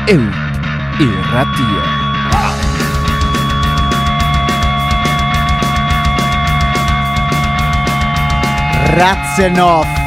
Irratia. Ratzenov.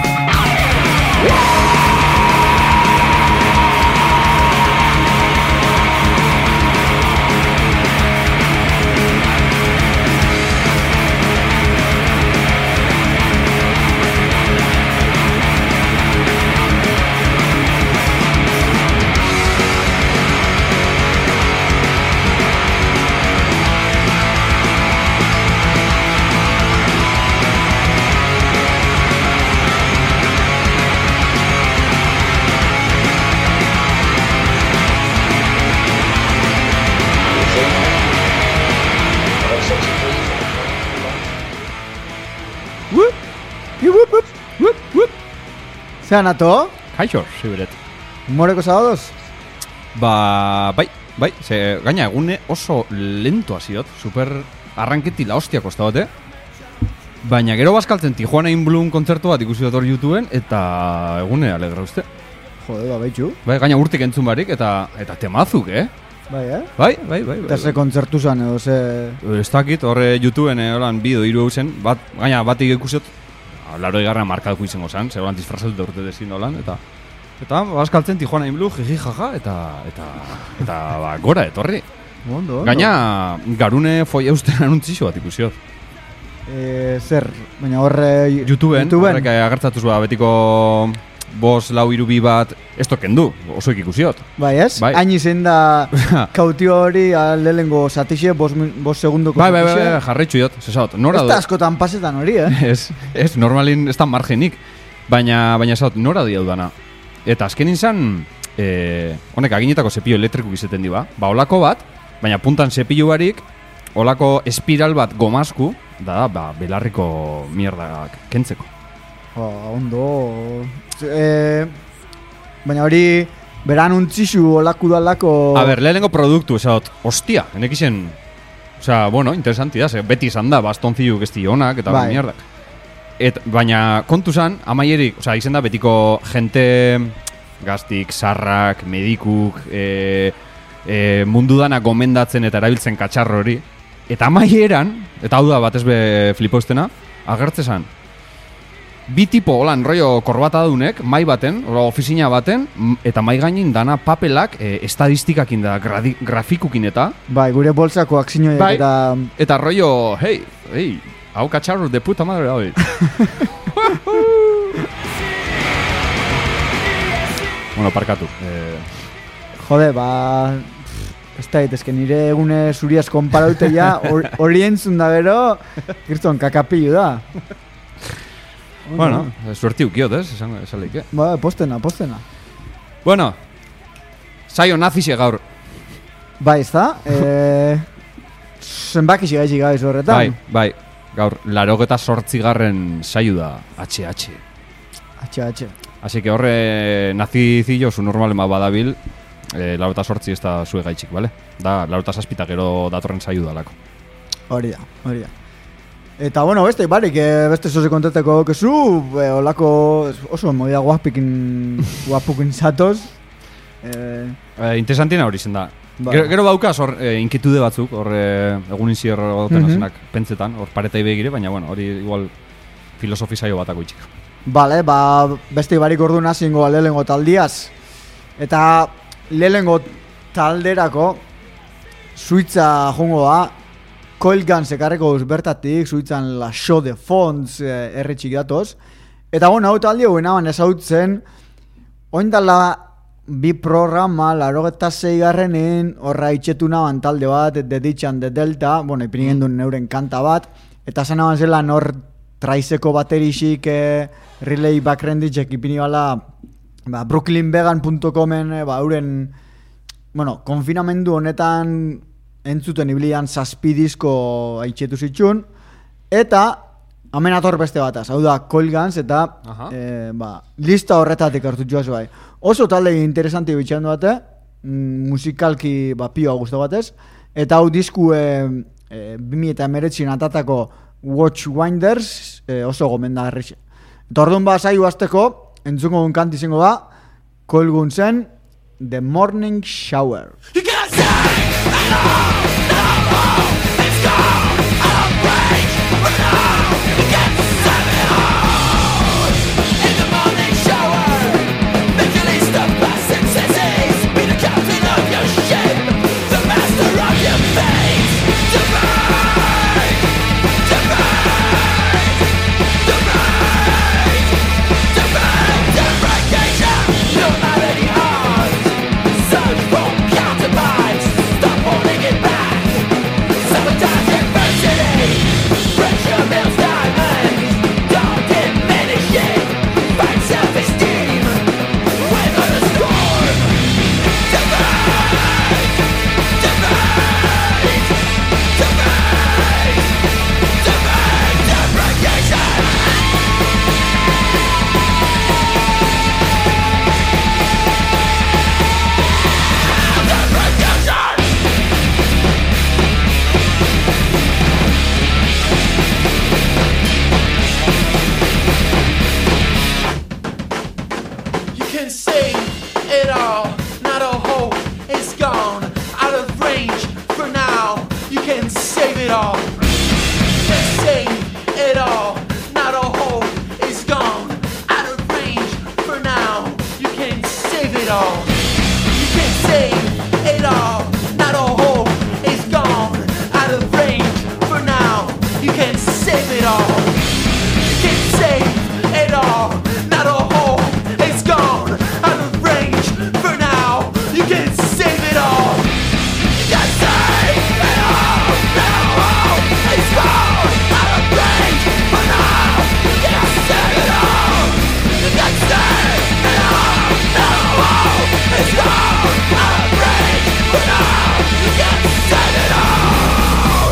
Zean ato? Kaixo, zibiret. Moreko zabadoz? Bai, ze gaina egune oso lento hasiot, super arranketila hostia kostabote. Baina gero bazkaltzen Tijuana in Bloom kontzertu bat ikusi dut hor YouTubeen eta egune alegra uste. Jode, baitxu. Bai, gaina urtik entzun barik eta temazuk, Bai, Bai. Eta ze kontzertu zan edo ze... Ez dakit, horre YouTubeen holan bideo hiru eusen, gaina bat ikusiot, 80 markaduko izango zan, ze holan disfrazatu da urte dezin holan, eta bazkaltzen Tijuana in Bloom, jiji jaja, eta gora etorri. Ondo. Gaina garune foi eusten anuntzixo bat ikusiot. Zer, baina horre... YouTubeen. Horrek agertzatuz betiko 5, 4, 3, 2 bat, ez tokendu, oso ikusiot. Bai ez? Bai. Hain izen da kautio hori lehenengo zatixe, 5 segundoko zatixe. Bai, jarraitxu jot, zesaot. Ez da askotan pasetan hori, Ez, normalin ez da margenik, baina zesaot, nora di hau dana. Eta azkenin zan, honek aginetako zepillo elektriku izeten di ba, olako bat, baina puntan zepillo barik, olako espiral bat gomasku, da, belarriko mierda kentzeko. Ondo... baina hori, beran untzixu olaku dalako... A ber, lehenengo produktu, esat, hostia, enek izen... Osea, bueno, interesanti da, beti izan da, bastoncillu gesti honak eta bai. mierdak. Baina kontu zan, amaierik, osea, izen da betiko jente gaztik, sarrak, medikuk, mundu dana gomendatzen eta erabiltzen katxarro hori. Eta amaieran, eta hau da batez be flipaustena, agertzezan, bi tipo holan rollo korbata daunek, mai baten, ofizina baten, eta mai gainin dana papelak estadistikakin da, grafikukin eta. Bai, gure boltsakoak zinoiek bai, eta... Eta rollo, hey, hau katxarro de puta madre hau. Bueno, parkatu. Jode, ez da ditezke, nire egune zuriaz konparaute ja, hori entzun da gero, kirton kakapillu da. Bueno, suerti ukiot, esan leike. Ba, postena. Bueno, saio nazixe gaur. Bai, ez da? Zenbaki zigaitxik gabiz horretan? Bai, gaur, 88. saio da, HH. Así que horre nazizillo, su normalen badabil, 88 ez da zue gaitxik, bale? Da, 87 gero datorren saio dalako. Hori da. Eta, bueno, barik, beste zoze konteteko kezu, olako oso modia guapukin zatoz. Interesantina hori zen da. Gero baukaz hor inkitude batzuk, hor egun inzier dauten azenak pentsetan, hor paretai begire, baina, bueno, hori igual filosofi saio batako itxik. Bale, beste barik ordu nazingo lehengo taldiaz. Eta lehengo talderako Suitza jongo da, Coil Guns ekarreko bertatik, Suitzan La Show de Fonds erretxik datoz. Eta bueno, hau taldi hau enaban ezautzen, oindala bi programa, 86 horra itxetu naban talde bat, The Ditch and the Delta, bueno, ipinen duen euren kanta bat, eta zanaban zela nor traizeko baterixik relay backrenditzek ipini bala brooklynvegan.comen euren, bueno, konfinamendu honetan entzuten ibilian 7 disko aitxetu zitxun, eta hemen ator beste bataz, hau da Coil Guns, eta lista horretatik hartu joaz bai. Oso talde interesanti bitxandu bate, musikalki pioa guztu batez, eta hau disku 2019 atatako Watchwinders oso gomenda herrixe. Eta orduan saio azteko, entzungo duen kanti zengo da, Coil Gunsen The Morning Shower. You can't say at all, it's gone, out of range, but now you can't save it all. In the morning shower, make your list of past successes, be the captain of your ship, the master of your fate. Divide, divide, divide, divide, deprecation, no matter the odds. Search for counterparts, stop holding it back. Sabotage adversity, pressure builds diamonds. Don't diminish it, fight self-esteem. Weather the storm. Divide, divide, divide, divide, deprecation. You can save it all, not a hope is gone, out of range for now. You can save it all. You can save it all, not a hope is gone, out of range for now. You can save it all. You can save it all, not a hope is gone, out of range for now. You can save it all. You can save it all, not a hope is gone, out of range for now. You can save it all. You can save it all, not a hope is gone, out of range for now. You can save it all. You can save it all, not a hope is gone, out of range for now. You can save it all.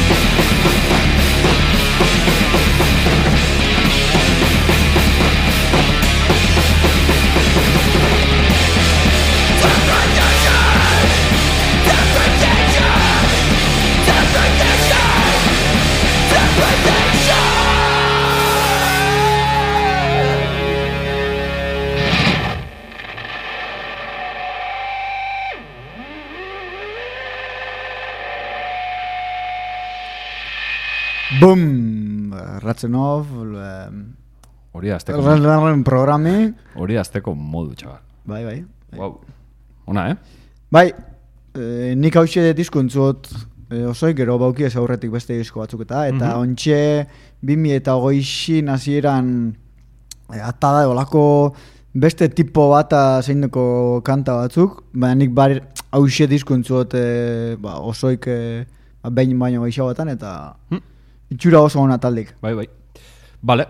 Boom! Ratzenov, Hori azteko, programi. hori azteko modu, txabar. Bai. Wow. Ona, Bai, nik hauxe dut izkuntzut osoi gero bauki ez aurretik beste disko batzuk eta ontxe 2008 hasieran atada olako beste tipo bat zeineko kanta batzuk, baina nik hauxe dizkuntzut osoik behin baino gehiago batan eta itxura oso ona taldik. Bai. Bale,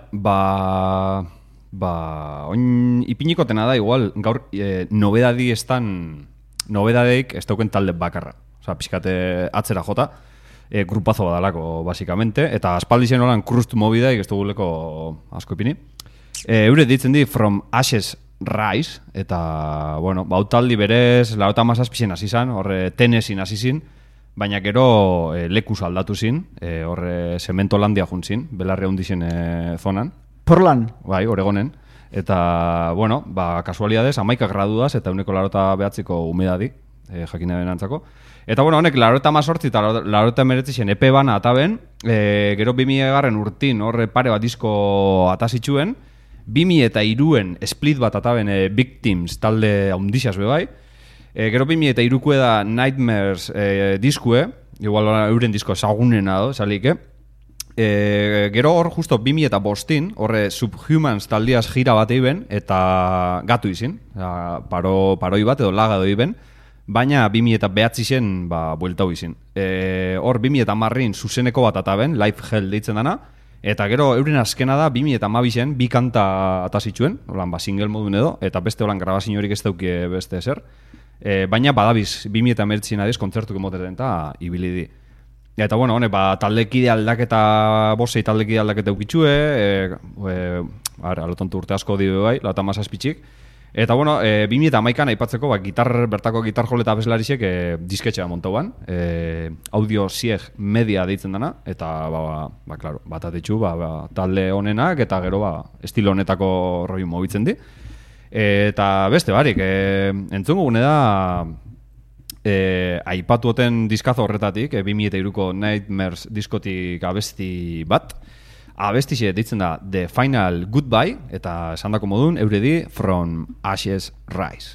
oin ipinikotena da igual, gaur nobedadeik ez dauken talde bakarra. Osa, pixkate atzera jota, grupazo badalako, basikamente, eta aspaldizien holan krust mobidaik ez duguleko asko ipini. Eure ditzen di From Ashes Rise, eta, bueno, bautaldi berez, 97 hasi zan, horre Tennesseein hasi zin, baina gero lekuz aldatu zin, horre Zementolandia juntzin, belarri handixen zonan. Portland? Bai, Oregonen. Eta, bueno, kasualidades, 11 graduaz eta 189ko humedadi, jakina benantzako. Eta, bueno, honek 98 eta 99 epe bana ataben, gero 2000 urtin horre pare bat disko atazitxuen, 2003en split bat ataben Victims talde haundixaz bebai, gero 2003ko da Nightmares diskue, igual euren disko ezagunena do, salike. Gero hor justo 2005 horre Subhumans taldiaz gira bat eiben eta gatu izin, paroi bat edo laga doiben, baina 2009 bueltau izin. Hor 2010 zuzeneko bat ataben, Life Hell deitzen dana, eta gero euren azkena da 2012 bi kanta atazitxuen, holan single modun edo, eta beste holan grabazin horik ez dauki beste ezer. Baina badabiz 2019 adiz kontzertuk emoteten eta ibili di. Eta bueno, honek taldekide aldaketa, bosei taldekide aldaketa eukitxue, alotontu urte asko dio bai, 97 Eta bueno, 2011an aipatzeko bertako gitar jole eta abeslarisek disketxea montauan, Audio Sieg Media deitzen dana, eta claro, bat atetxu talde honenak eta gero estilo honetako roi mobitzen di. Eta beste barik, entzungo gune da aipatuoten diskazo horretatik, 2003ko Nightmares diskotik abesti bat. Abestixe ditzen da The Final Goodbye, eta esandako modun, euredi From Ashes Rise.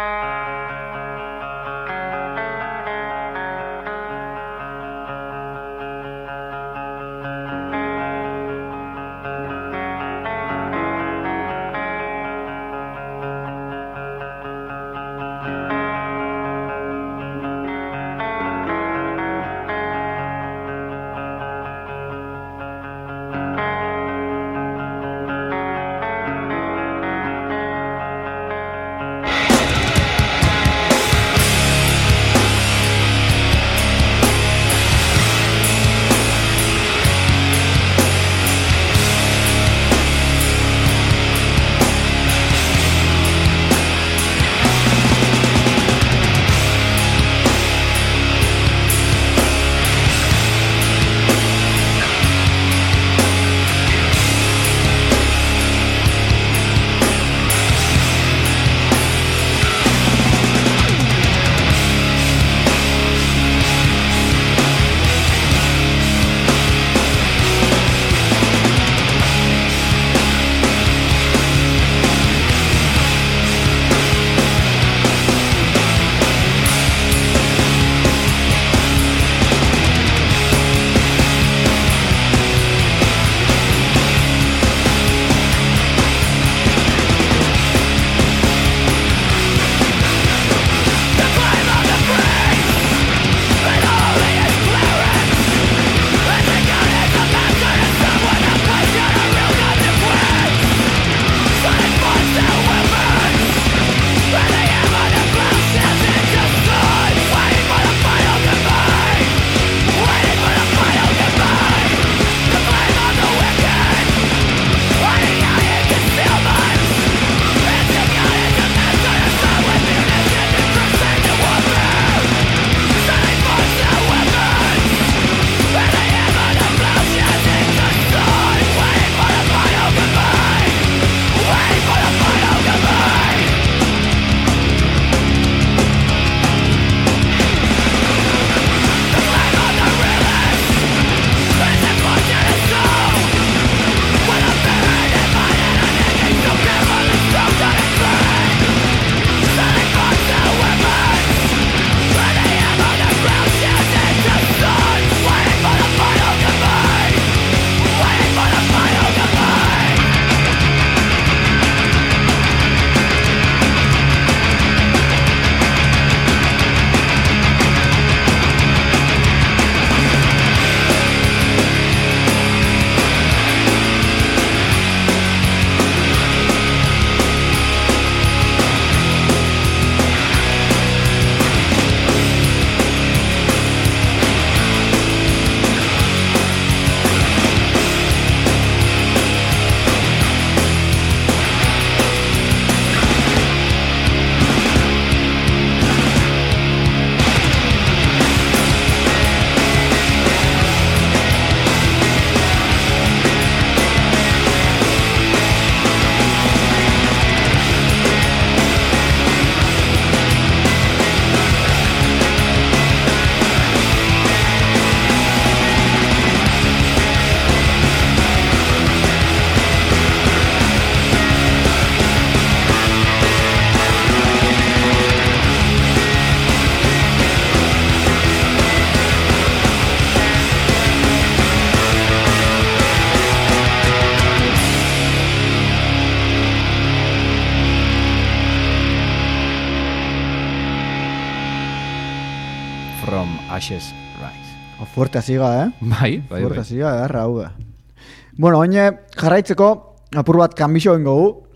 Ashes Rise. Fuerte asiga, Bai. Fuerte asiga, erra hau. Bueno, oine jarraitzeko apur bat kanbixo ingo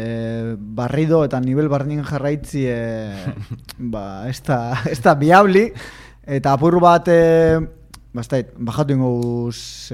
ze barrido eta nivel bardin jarraitzi ez da viabli eta apur bat bajatu ingo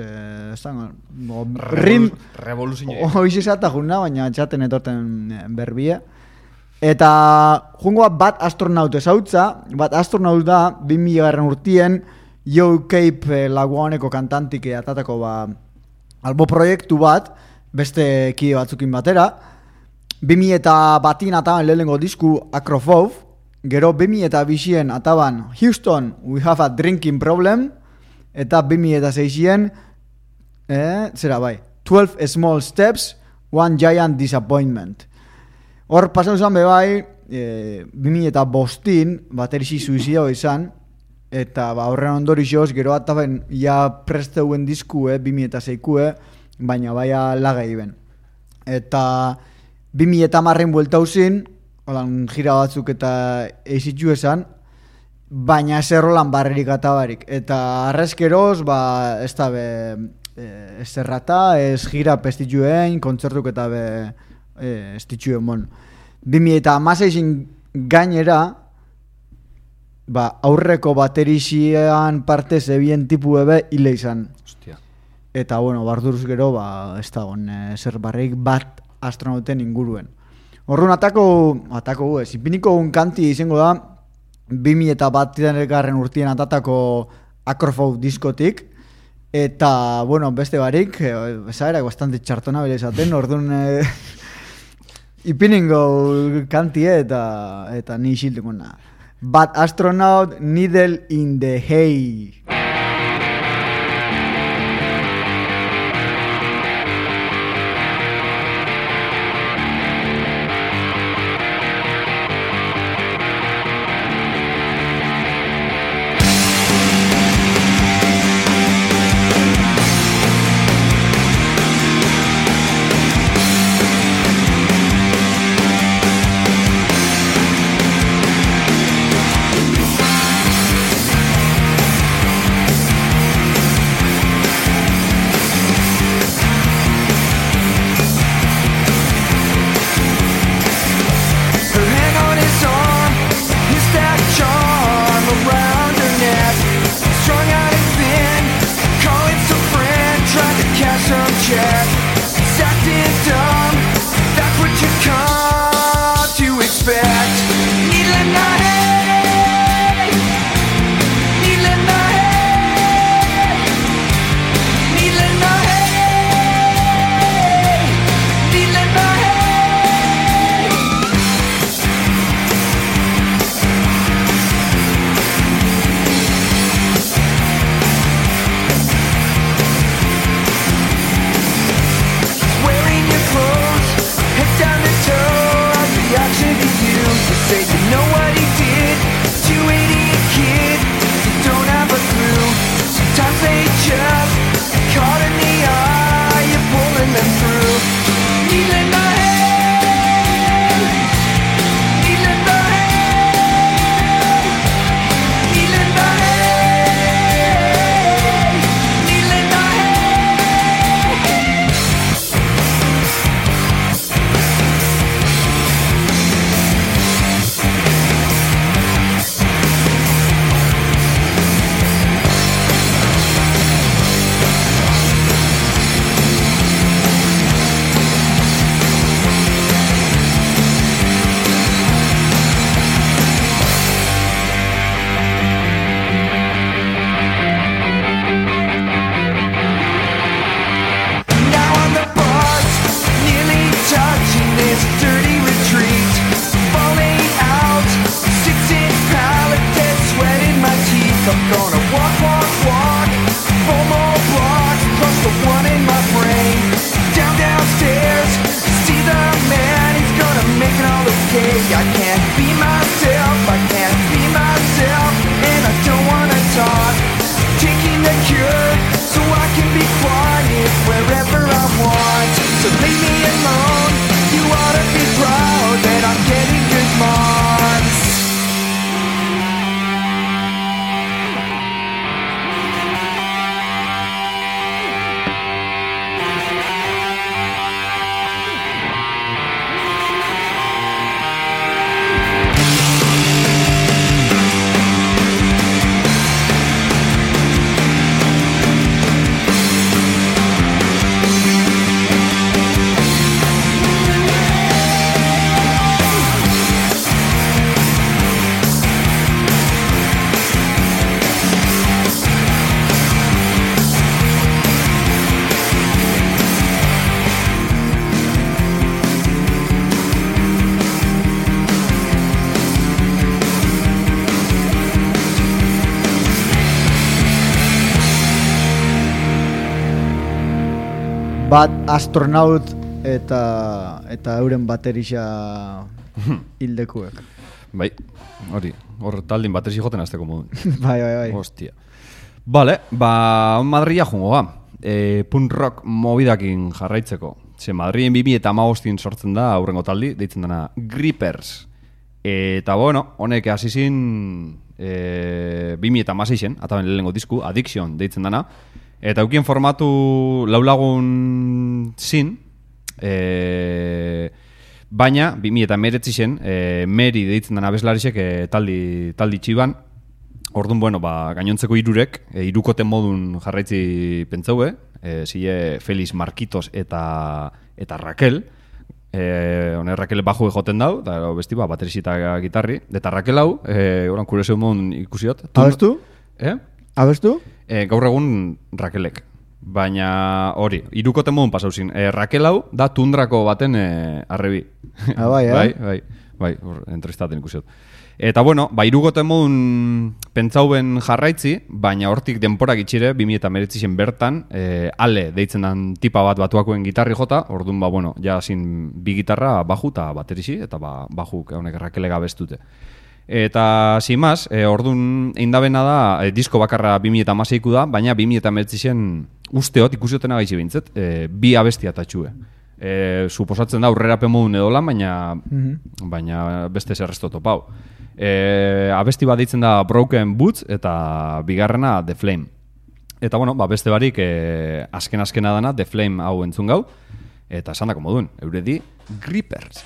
revoluzioa. Hoiz esata juna, baina txaten etorten berbie. Eta jungoa bat astronaut ezautza, bat astronaut da 2000 urtien Joe Cape laguaneko kantantik atatako albo proiektu bat, beste kide batzukin batera. 2001 ataban lehenengo disku Acrophobia, gero 2002 ataban Houston, we have a drinking problem, eta 2006 zera bai, 12 small steps, one giant disappointment. Hor pasan zuen bai, 2005 baterixi suizidao izan, eta horren ondorixoz, gero ataben ja presteuen diskue, 2006 baina baia lagai ben. Eta 2010 buelta uzin, holan gira batzuk eta eizitu esan, baina ez errolan barrerik atabarik. Eta arrezkeroz, ez da be, ez errata, ez gira pestituen, kontzertuk eta be, ez dituen mon. 2016 gainera, aurreko baterixian parte zebien tipu ebe hile izan. Hostia. Eta, bueno, barduruz gero, ez da zer barrik bat astronauten inguruen. Horrun atako ez, ipiniko un kanti izango da, 2001 urtien atatako Acrophobia diskotik, eta, bueno, beste barik, esaerak bastante txartona bere esaten, orduan ipiningo kantie eta ni isiltuko na. Bad Astronaut, Needle in the Hay. bat astronaut eta euren baterisa hildekuek. Bai, hor taldin baterisi joten azteko modun. Bai. Hostia. Vale, Madrila jungo ga. Punk rock mobidakin jarraitzeko. Ze Madrilen 2015 sortzen da aurrengo taldi, deitzen dena Grippers. Eta bueno, honek hasi zin 2016en, ataben lehenengo disku, Addiction deitzen dena. Eta eukien formatu laulagun zin, baina 2019en Meri deitzen dena bezlarisek taldi txiban. Orduan, bueno, gainontzeko irurek, irukoten modun jarraitzi pentsaue, zile Felix Marquitos eta Raquel. Hone Raquel baju joten dau, eta besti baterisi eta gitarri. Eta Raquel hau, oran kurioso modun ikusiot. Abestu? Abestu? Gaur egun Raquelek. Baina hori, irukoten modun pasauzin. Raquel hau da tundrako baten arrebi. Bai, entrevistaten ikusiot. Eta bueno, irugoten modun pentsauben jarraitzi, baina hortik denporak itxire, 2019en bertan, Ale deitzen dan tipa bat batuakoen gitarri jota, orduan bueno, ja zin bi gitarra baju eta baterisi, eta baju honek Rakelega bestute. Eta zimaz, orduan eindabena da, disko bakarra 2016 da, baina 2019en usteot ikusiotena gaitxe bintzet, bi abestia tatxue. Suposatzen da aurrerapen modun edolan, baina beste zerresto topau. Abesti bat deitzen da Broken Boots eta bigarrena The Flame. Eta bueno, beste barik azkena dana The Flame hau entzun gau. Eta esan dako modun, euredi Grippers.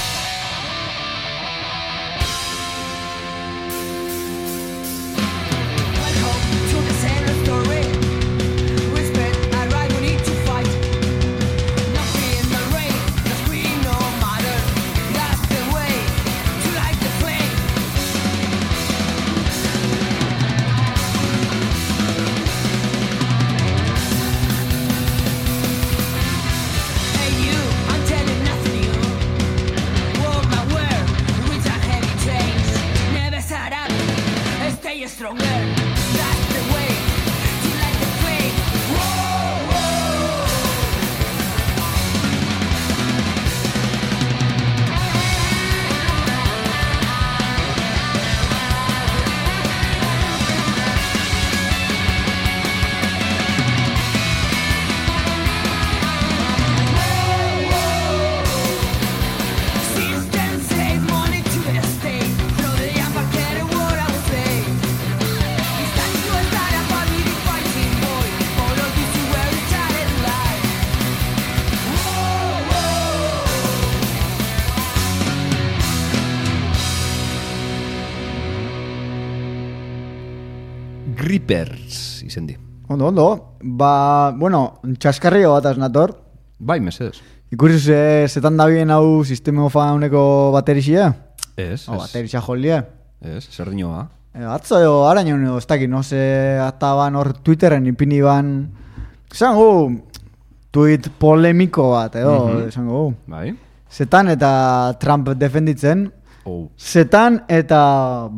Grippers izen di. Ondo. Bueno, txaskarrio bat asnator. Bai, mesedez. Ikusi zetan da bien hau sistema ofa honeko baterixia? Ez. Baterixia jolia? Ez, zer dinoa. Atzo araño ez dakit, no se ataban hor Twitteren ipini ban zango tweet polemiko bat, zango. Bai. Zetan eta Trump defenditzen. Zetan eta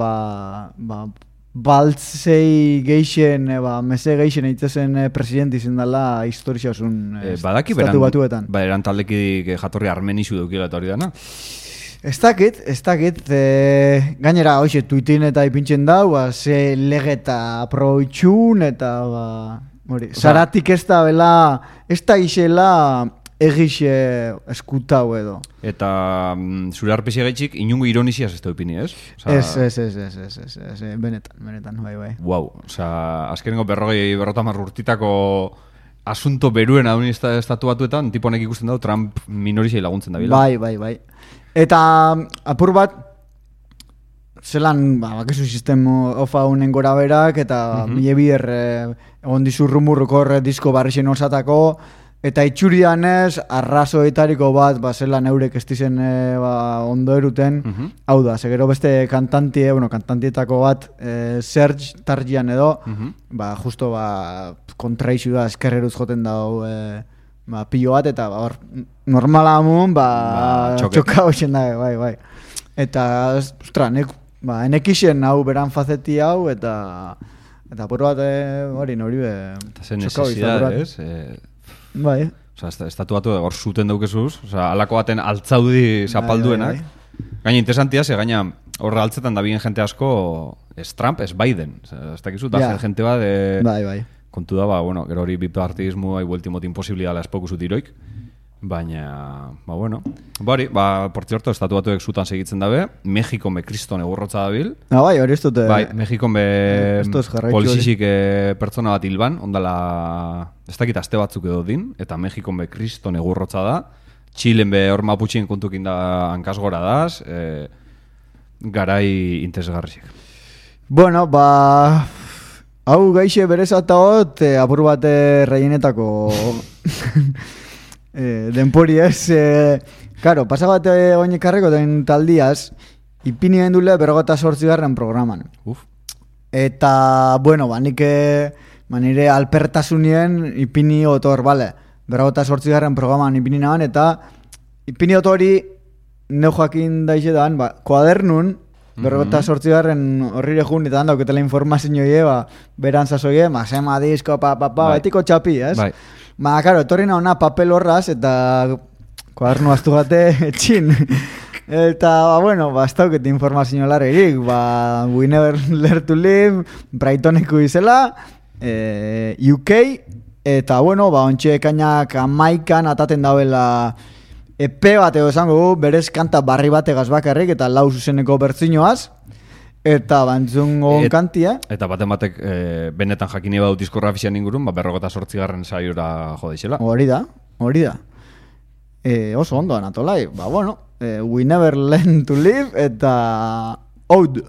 baltzei geixen, meze geixen eitzezen presidenti zen dela historiasun estatu batuetan. Eran taldeki jatorri armenizu dukiela eta hori dana? Ez dakit, gainera hoxe tuitin eta ipintzen dau, ze legeta aproitxun eta zaratik ez da bela, ez da isela egixe eskutau edo. Eta zure arpesi gaitxik inungo ironiziaz ez da upini, ez? Ez, benetan, bai. Wow, azkenengo 50 urtitako asunto beruen adun estatu batuetan, tipo honek ikusten dau Trump minorizia laguntzen da bila. Bai. Eta apur bat, zelan, bakizu sistema ofa unen gora berak, eta mile bider egon dizu rumurroko disko barrixen osatako, eta itxurianez, arrazoetariko bat, zelan eurek estizen ondo eruten, hau da, segero beste kantantietako bat, Serge Targian edo, justo kontraizu da, eskerreruz joten dau, pilo bat, eta normala amun, txoka hoxen da, bai. Eta, enekixen hau beran fazeti hau, eta por bat, hori, nori be, eta zen necesidad, ez? Bai. Osa, estatu batu hor zuten daukezuz, osa, alako baten altzaudi zapalduenak. Gaina interesantia, ze gaina horre altzetan da bien jente asko ez Trump, ez Biden. Osa, ez dakizu, da jente bat Bai. kontu da, bueno, gero hori bipartidismo hai vueltimot imposibilidad la espoku zutiroik. Baina, bueno. Bari, por cierto, estatu batuek zutan segitzen dabe, Mexikon be kriston egurrotza dabil. Bai, hori ez dute. Bai, Mexikon be polizisik pertsona bat hilban, ondala, ez dakit aste batzuk edo din, eta Mexikon be kriston egurrotza da. Txilen be hor maputxien kontukin da hankasgora daz, garai interesgarriak. Bueno, hau gaixe berezata hot, apur bate reienetako denpori ez, karo, pasagate oinekarreko den taldiaz, ipini gendule 58. programan. Eta, bueno, nik nire alpertasunien ipini otor, bale, 58. programan ipini nahan, eta ipini otori neu jakin daizetan, kuadernun, 58. horrire jun, eta handauketela informazioa, beran zazoie, sema disko, betiko txapi, ez? Bai. Karo, etorri nauna papel horraz, eta kuadernu aztu gate etxin. Eta, bueno, ez dauket informazio larrerik, We Never Learn to Live, Brightoneko izela, UK, eta, bueno, ontxe ekainak 11an ataten dauela EP bat edo esango, berez kanta barri bategaz bakarrik, eta 4 zuzeneko bertzinoaz, eta bantzungo kantia. Eta batek benetan jakini badut diskografian ingurun, 58. saiora jodeixela. Hori da. Oso ondo anatolai. Bueno, We Never Learn to Live eta Ode.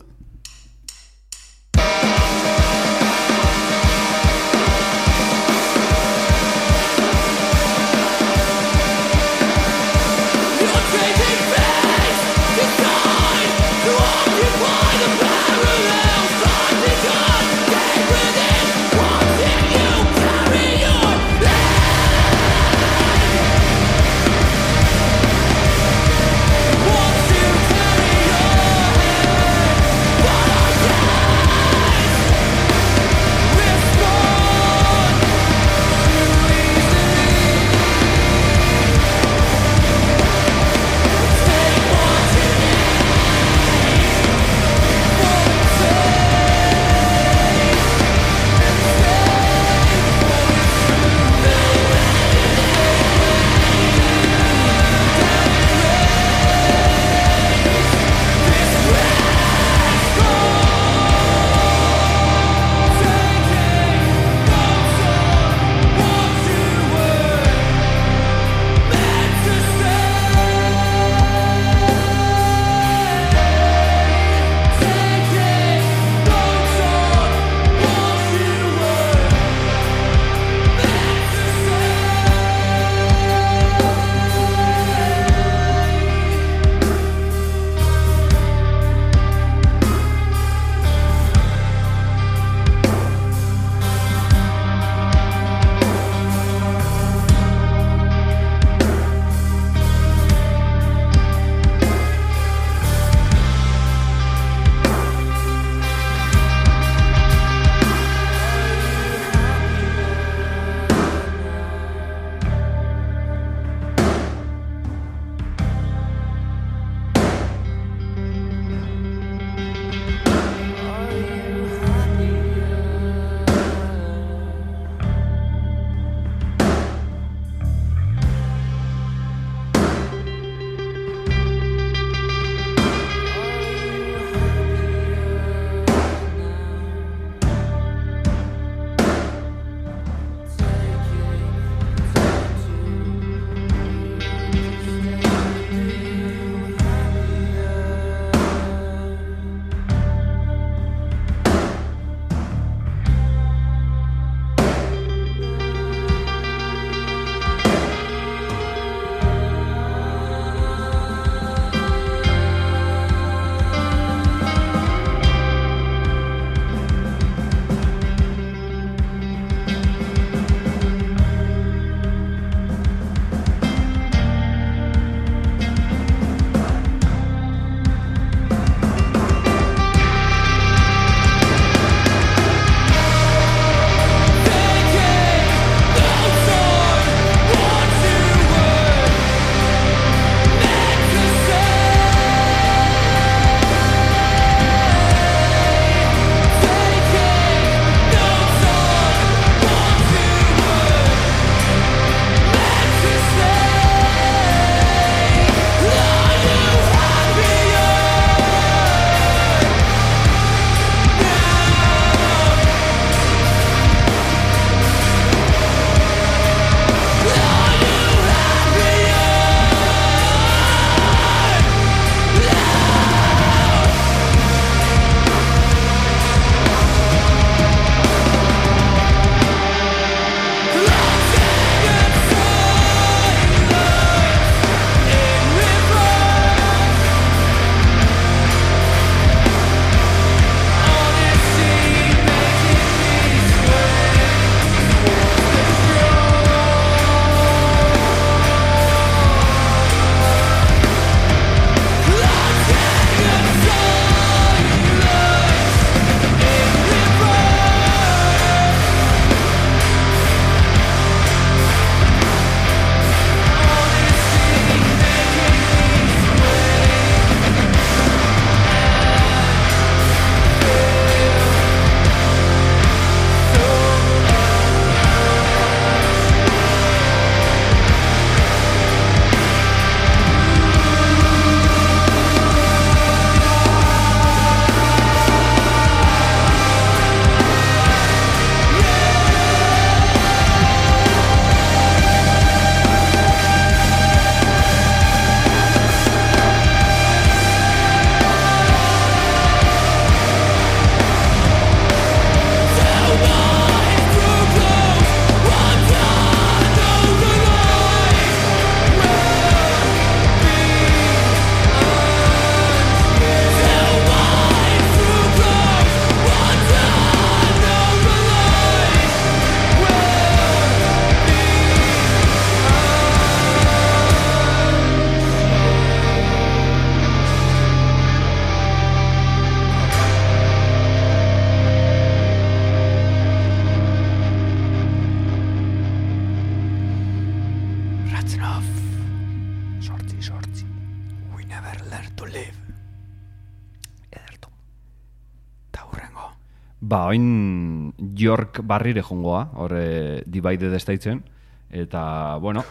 enough. Sortzi. We never learn to live. Ederto. Ta hurrengo. Ba, oin York barrire jongoa, hor Divided Statesen, eta, bueno...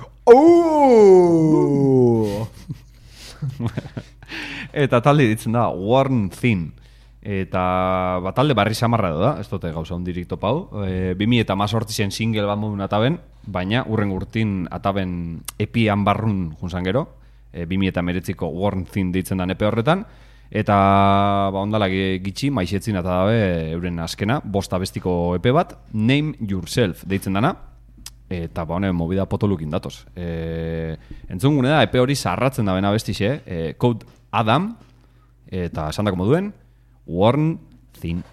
Eta talde ditzen da, Worn Thin. Eta talde barri samarra da, ez dute gauza hundirik topau. 2018 single bat modun ataben, baina urren urtin ataben epian barrun junzan gero. 2019ko Worn Thin ditzen da epe horretan. Eta ondala gitxi, maixetzin eta dabe euren azkena, 5 abestiko epe bat, Name Yourself deitzen dana. Eta honen movida potolukin datoz. Entzun gune da, epe hori sarratzen da bena bestixe, Code Adam, eta esan dako moduen, Worn Thin.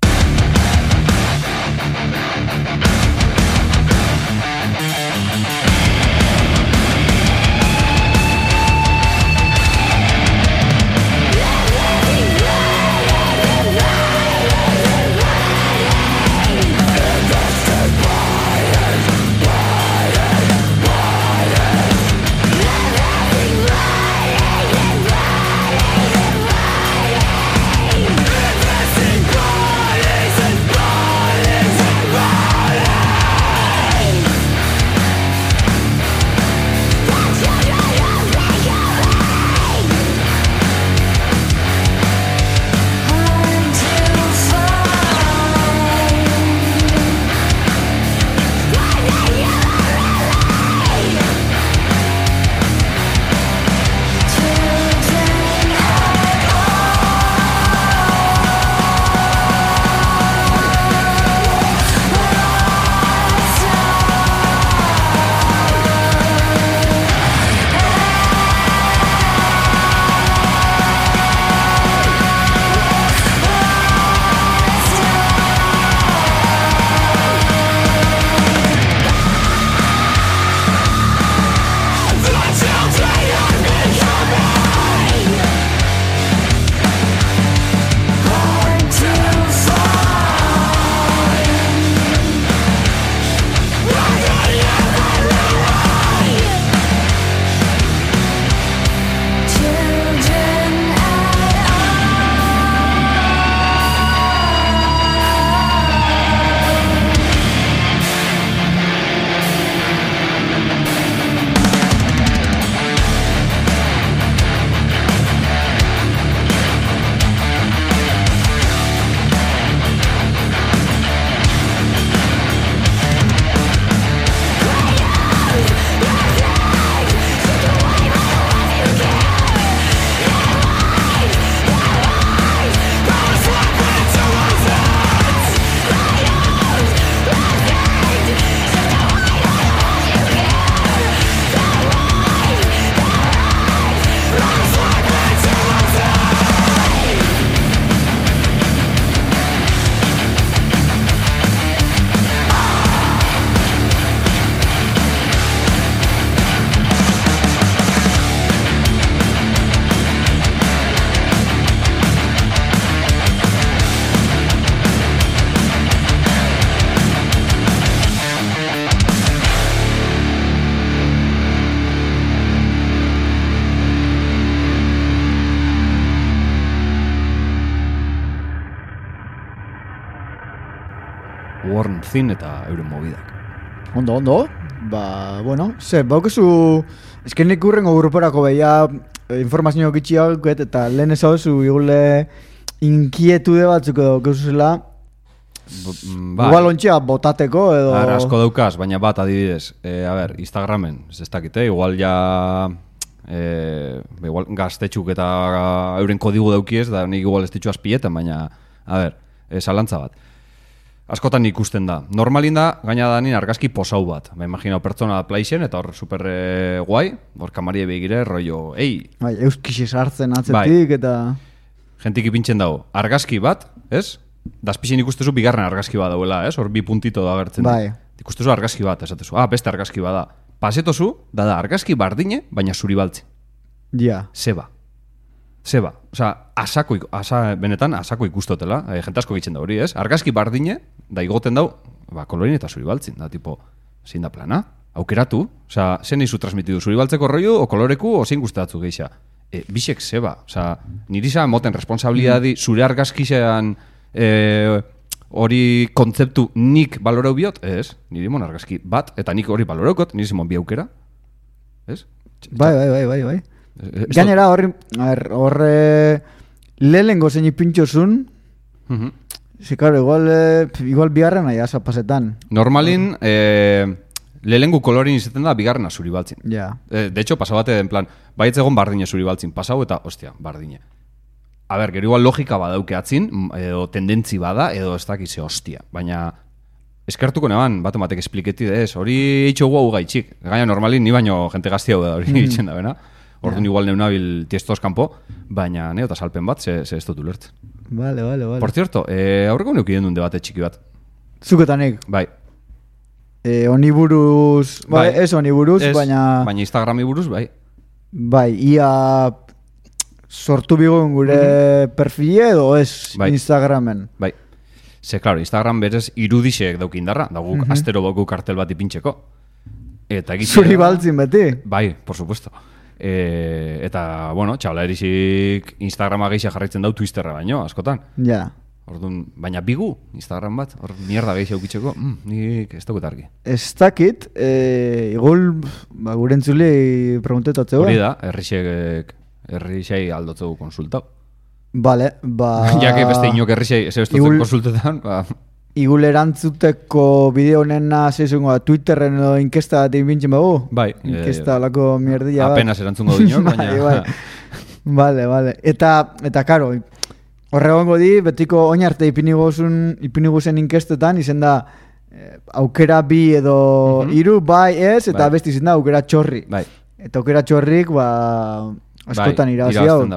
Worn Thin eta euren mobidak. Ondo. Ba, bueno, baukezu eskenik urrengo gruporako behia informazio gitxiak eta lehen ez hau zu igule inkietude batzuk edo keuzuzela igual ontsia botateko edo... Asko daukaz, baina bat adibidez. Instagramen, ez dakite, igual ja... igual gaztetxuk eta euren kodigu daukiez, da nik igual ez ditxu azpietan, baina, zalantza bat. Askotan ikusten da. Normalin da, gaina da nien argazki posau bat. Ba, imagina pertsona da plaixen, eta hor super guai, hor kamarie begire, rollo, Bai, euskixi sartzen atzetik, eta... Gentik ipintzen dago. Argazki bat, ez? Dazpixen ikustezu bigarren argazki bat dauela, ez? Hor bi puntito da agertzen. Bai. Ikustezu argazki bat, esatezu. Beste argazki bat da. Pasetozu, da argazki bardine, baina zuri baltzi. Ja. Zeba. Benetan, asako ikustotela. Jente asko gitzen da hori, ez? Argazki bardine, da igoten dau, kolorin eta zuri baltzin. Da, tipo, zein da plana? aukeratu, osea, zen izu transmitidu, zuri baltzeko rollo, o koloreku, o zein gustatzu geixa. Bisek zeba, osea, niri zan moten responsabilidadi, zure argazkisean hori kontzeptu nik baloreu biot, ez, niri mon argazki bat, eta nik hori baloreukot, niri zemon bi aukera, ez? Bai. Gainera horre lehengo zein ipintxozun, claro, igual bigarren aia pasetan. Normalin, lehengu kolorin izaten da bigarrena zuri baltzin. Ja. De hecho, pasabate, en plan, baietz egon bardine zuri baltzin, pasau eta, ostia, bardine. A ber, gero igual logika badauke atzin, edo tendentzi bada, edo ez dakize hostia. Baina, eskertuko neban, bat ematek espliketi dez, hori eitxo guau gaitxik. Gaina normalin, ni baino jente gaztiau da hori itxen da, bena? Orduan igual neunabil tiestos kanpo, baina eta salpen bat, ze ez dut ulertzen. Vale. Por cierto, aurreko neukiden duen debate txiki bat. Zuketanik. Bai. Honi buruz, ez honi buruz, baina Instagrami buruz, bai. Bai, ia sortu bigun gure perfile edo ez Instagramen. Bai. Ze, claro, Instagram berez irudixek dauk indarra, da guk astero boku kartel bat ipintxeko. Eta zuri baltzin beti? Bai, por supuesto. Eta, bueno, txabla erisik Instagrama geixa jarraitzen dau Twitterra baino, askotan. Ja. Orduan, baina bigu Instagram bat, hor mierda geixa eukitzeko, nik ez dakit argi. Ez dakit, igul, gure entzulei preguntetatze hori da, errixei aldotzeu konsultau. Vale, ja que beste inok errixei, ez estotzen konsultetan, igul erantzuteko bideo nena zeizungo Twitterren edo inkesta bat egin begu? Bai. Inkesta lako mierdilla bat. Apenas erantzungo dinok, baina... Vale. Eta, karo, horregongo di, betiko oinarte ipiniguzen inkestetan, izen da aukera bi edo iru, bai ez, eta besti izen da aukera txorri. Bai. Eta aukera txorrik, askotan irabazi hau.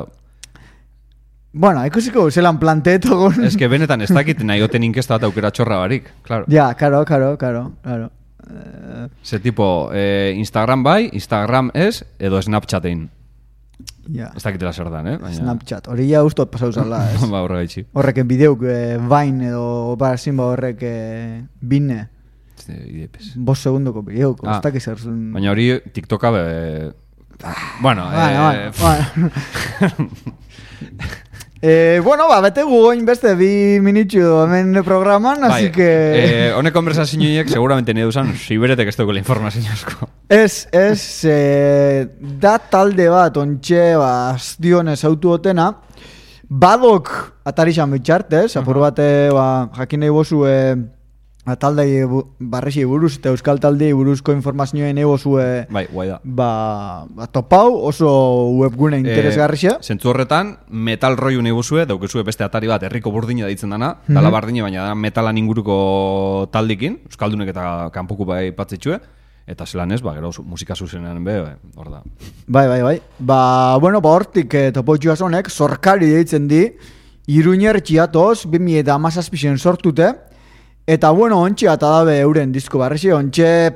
Bueno, ikusiko zelan planteeto. Ez que benetan ez dakit nahi goten inkesta bat aukera txorra barik, claro. Ja, karo. Ze tipo, Instagram bai, Instagram ez, edo Snapchatein. Ja. Ez dakitela zer dan, Baina... Snapchat, hori ja ustot pasau zala, ez? Ba, horrega itxi. Horreken bideuk Vine edo barazin horrek bine. Idepes. 5 segundoko bideuk, ez dakiz erzun... Baina hori TikToka Bueno, bueno, bete gugoin beste 2 minitxu hemen programan, así que... Hone konversazioiek seguramente nire duzan siberetek ez dugu la informazio asko. Ez, da talde bat, ontxe, astionez autuotena, badok atarixan bitxartez, apur bate, jakin nahi bozu, taldei barrexi buruz eta euskal taldei buruzko informazioen egozue guai da. Topau oso webgune interesgarrixe. Zentzu horretan, metal roiu negozue, daukezue beste atari bat, herriko burdina deitzen dana, dala bardine, baina da metalan inguruko taldikin, euskaldunek eta kanpoku bai patzetxue, eta zelan ez, gero musika zuzenean hor da. Bai. Bueno, hortik topoitxua zonek, zorkari deitzen di, Iruñer txiatoz, 2017 sortute, eta bueno, ontxe eta dabe euren disko barrexi, ontxe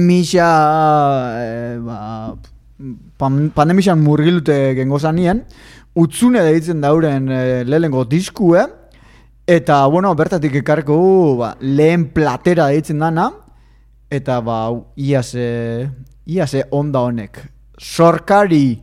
pandemixan murgilute gengozanien, utzune deitzen dauren lehengo diskue, eta bueno, bertatik ekarko lehen platera deitzen dana, eta iase onda honek. Zorkari!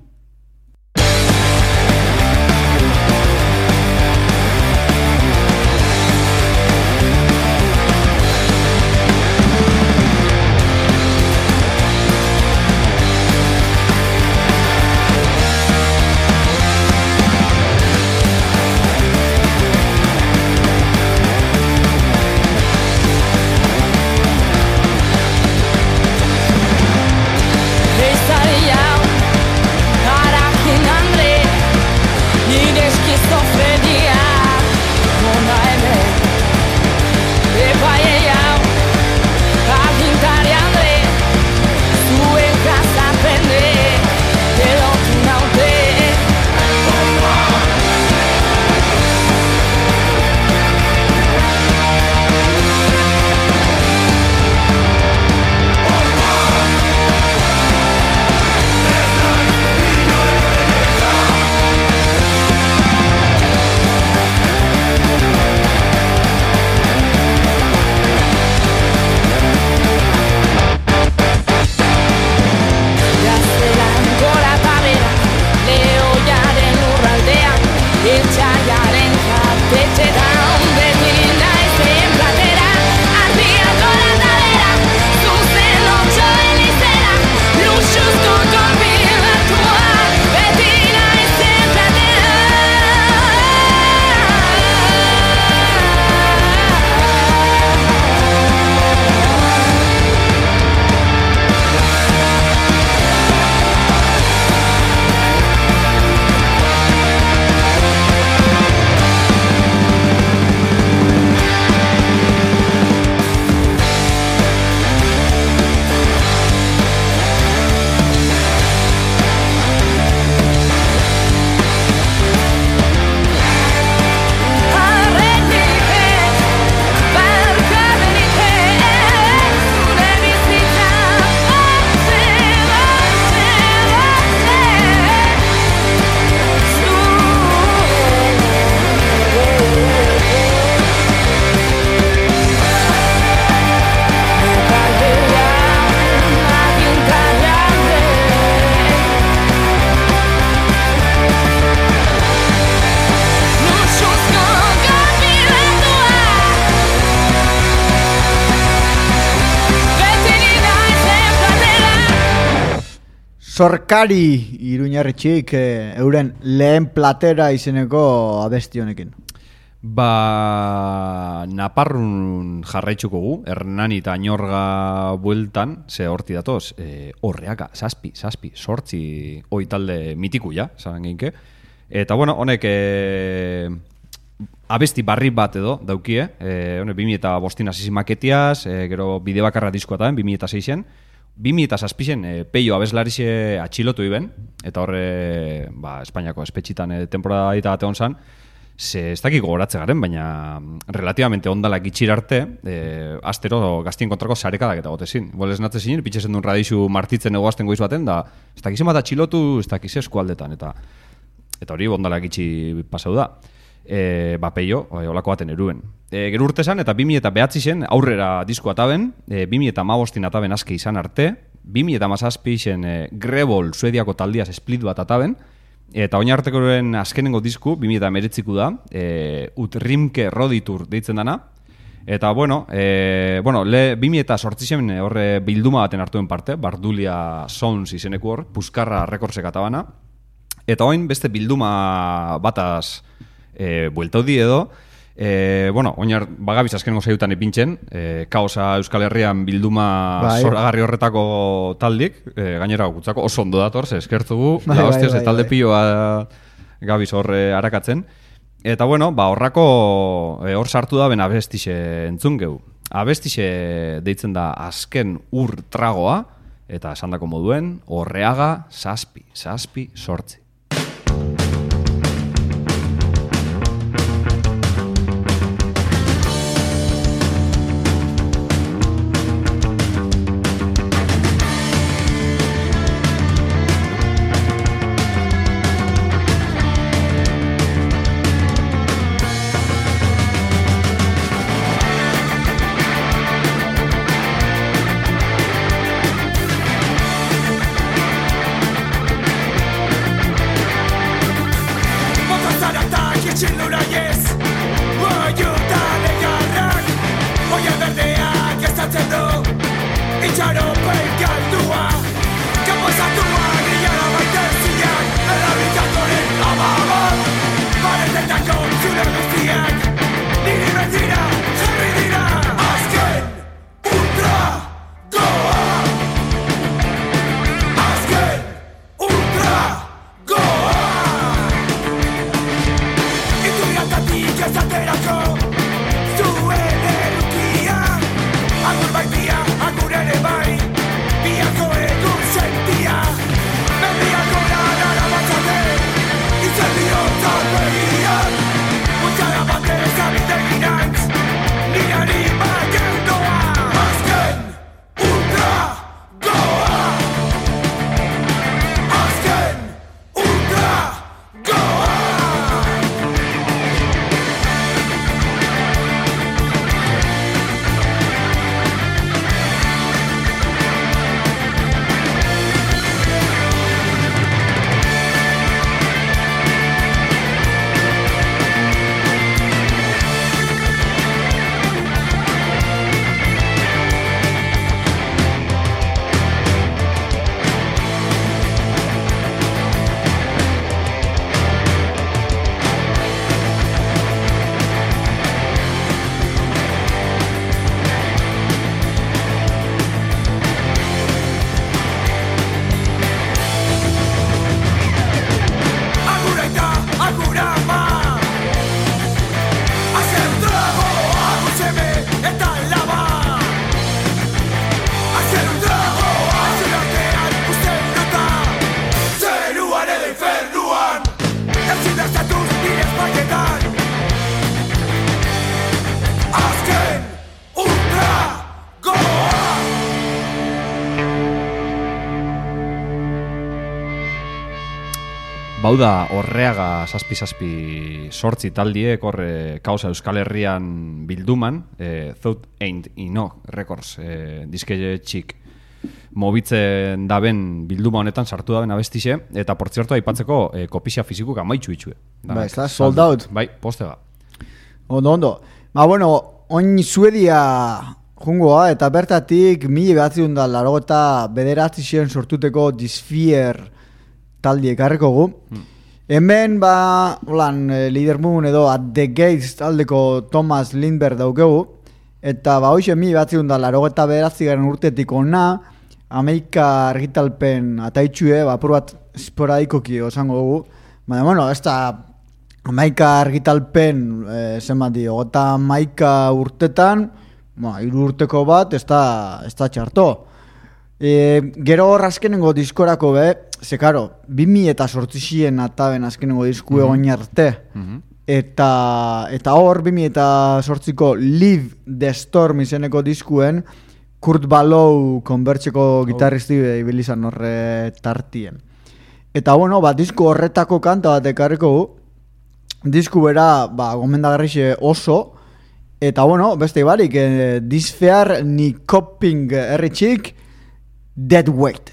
Zorkari Iruñarretxik euren lehen platera izeneko abesti honekin. Naparrun jarraitzuko gu, Hernani eta Añorga bueltan, ze horti datoz, Horreaga, saspi, sortzi talde mitiku ja, zaben geinke. Eta bueno, honek abesti barri bat edo daukie, honek 2005 hasi maketiaz, gero bide bakarra diskoa taben, 2006en, 2006en peio abeslarixe atxilotu iben, eta horre Espainiako espetxitan temporada eta bate honzan, ze ez dakik gogoratze garen, baina relativamente ondalak itxir arte, astero gaztien kontrako sarekadak eta gotezin. Bolez natze zinen, pitxesen duen radixu martitzen egoazten goiz baten, da ez dakizen bat atxilotu, ez dakiz eskualdetan, eta hori ondalak itxi pasau da. Peio, olako baten eruen. Gero urtezan, eta 2009 aurrera diskoa taben, 2015 ataben aske izan arte, 2017 Grebol Suediako taldiaz split bat ataben, eta oin artekoren azkenengo disku, 2019 da, Utrimke Roditur deitzen dana, eta 2008 horre bilduma baten hartuen parte, Bardulia Sounds izeneku hor, Puskarra Rekordsek atabana, eta oin beste bilduma bataz bueltaudi edo, oinar bagabiz azkenengo zaiutan ipintzen, Kaosa Euskal Herrian bilduma zoragarri horretako taldik, gainera gutzako oso ondo dator, ze eskertzugu, talde piloa gabiz horre harakatzen. Eta horrako hor sartu da ben abestixe entzun geu. Abestixe deitzen da azken ur tragoa, eta esandako moduen, Horreaga, saspi, sortzi. Bauda Horreaga saspi sortzi taldiek horre Kaosa Euskal Herrian bilduman, Thought Ain't Enough Records diskele txik mobitzen daben bilduma honetan sartu daben abestixe, eta portzierto aipatzeko kopisia fizikuk amaitxu itxue. Ba, ez da, sold out. Bai, postega. Ondo. Oin Suedia jungoa, eta bertatik 1989 sortuteko Disfear taldi ekarriko gu. Hemen, Leader Moon edo At the Gates taldeko Thomas Lindbergh daukegu, eta hoxe 1989 urtetik ona, Amerika argitalpen ataitxue, apur bat esporadikoki osango dugu, baina, bueno, ez da Amerika argitalpen, hogeta Amerika urtetan, 3 urteko bat, ez da txarto. Gero hor azkenengo diskorako ze karo, 2008 ataben azkenengo disku egon arte. Eta hor 2008ko Live the Storm izeneko diskuen Kurt Balow konbertseko gitarristi ibilizan horre tartien. Eta bueno, disku horretako kanta bat ekarriko gu. Disku bera, gomendagarrixe oso. Eta bueno, beste ibarik, Disfear ni Coping erritxik Dead Weight.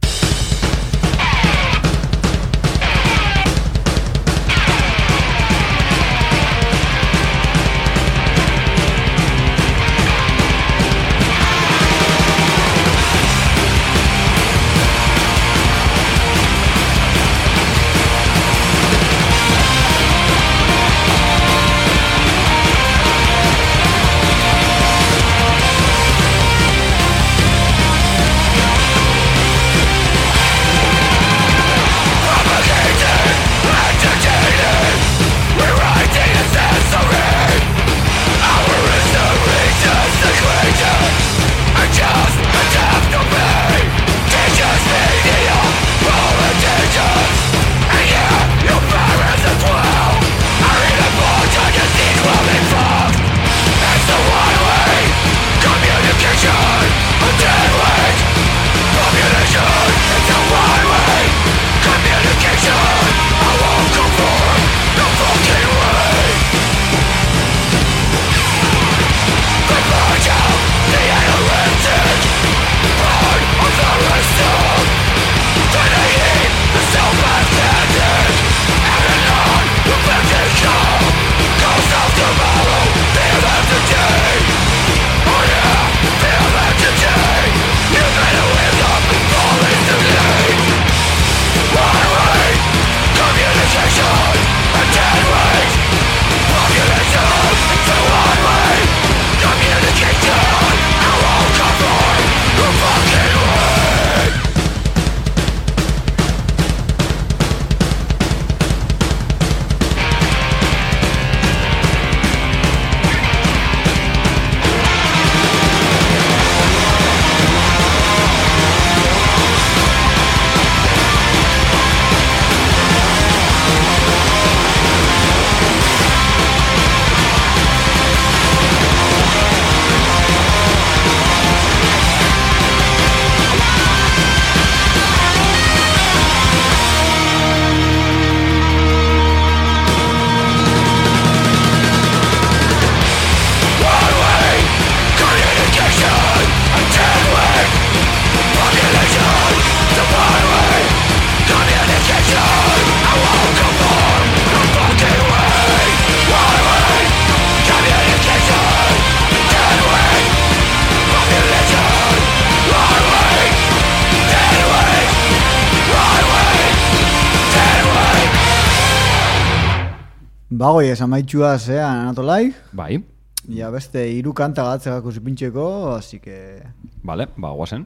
Bagoi esan maitxuaz, Anatolai? Bai. Ja, beste 3 kanta gatzegako zipintxeko, así que... Vale, guazen.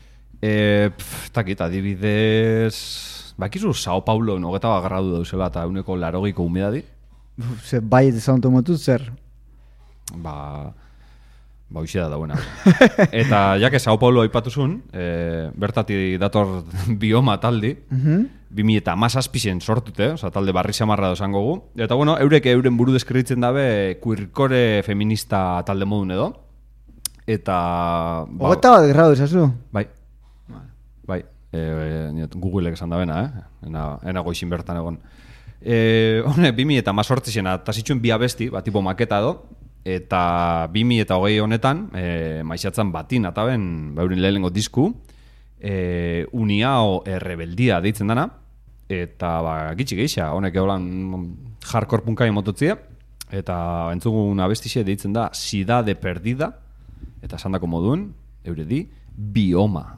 Takit, adibidez... Bakizu Sao Paulo nogeta gradu dauzela eta euneko 80ko humedadi? Bai, esan tomotuz, zer? Hoxe da dauena. Eta jake Sao Paulo aipatuzun, bertati dator bioma taldi, 2017 sortute, talde barri samarra dosango gu. Eta bueno, euren buru deskribitzen dabe queercore feminista talde modun edo. Eta... Ogeta bat gradu esazu? Bai. Googleek esan dabena, ena goixin bertan egon. Hone, 2018 eta zituen bi abesti, tipo maketa edo, eta 2020 honetan, maixatzen batin, ataben, beurin lehenengo disku, Unia o Rebeldia deitzen dana, eta gitxi geixa, honek eulan hardcore punkai mototzia, eta entzugun abestixe deitzen da Cidade Perdida, eta esandako modun, euredi, bioma.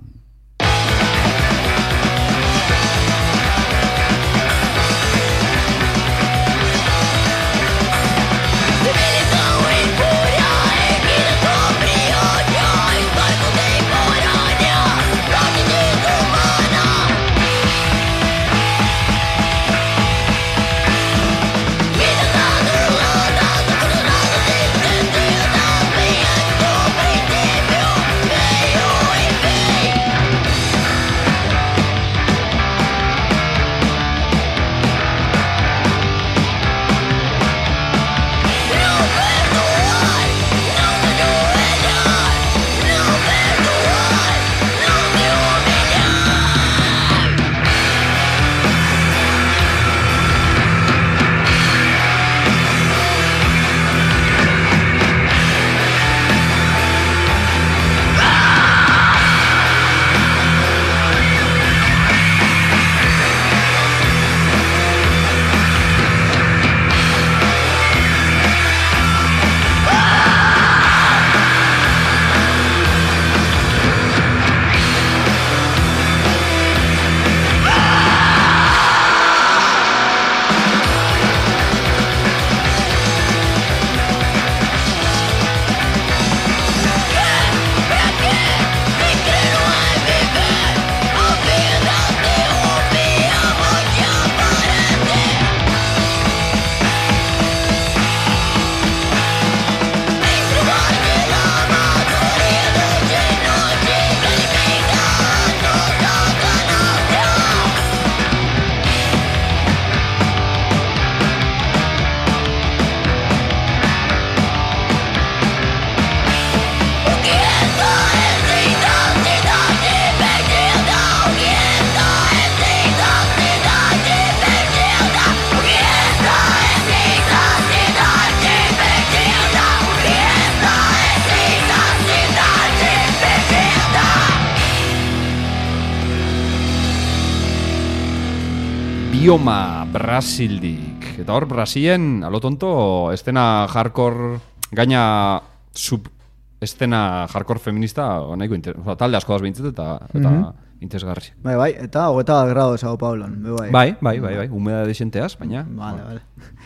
Bioma Brasildik. Eta hor, Brasilen, alotonto, estena hardcore, gaina sub estena hardcore feminista, nahiko talde asko daz behintzat eta interesgarri. Bai, eta 21 grado Sao Paulon. Bai, humeda desenteaz, baina. Vale.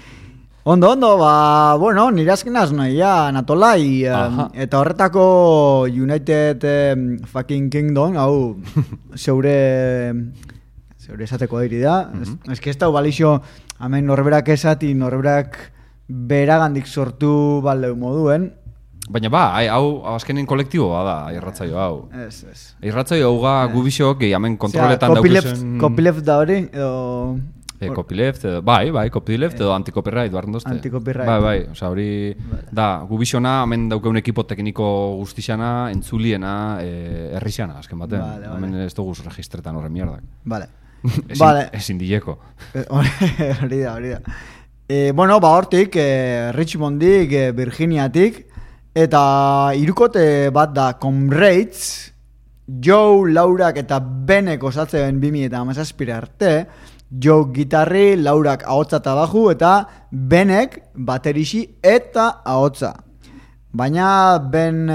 Ondo, bueno, nire azkenaz nahia natolai, eta horretako United fucking Kingdom, hau, zeure esateko diri da. Ez que ez da balixo, hemen norberak esati, norberak beragandik sortu baldeu moduen. Baina hau azkenen kolektiboa da, irratzaio hau. Ez. Irratzaio hau gubixok, hemen kontroletan daukusen... Copyleft da hori, edo... Copyleft, bai, copyleft edo anti-copyright, duaren dozte. Anti-copyright. Bai, oza, hori da, gubixona, hemen daukeun ekipo tekniko guztixana, entzuliena, errixana, azken batean. Hemen ez duguz registretan horren mierdak. Vale. Ezin dileko. Hori da. Bueno, hortik, Richmondik, Virginiatik, eta irukote bat da Comrades, Joe, Laurak eta Benek osatzen 2017 arte, Joe gitarri, Laurak ahotsa eta baju, eta Benek baterixi eta ahotsa. Baina Ben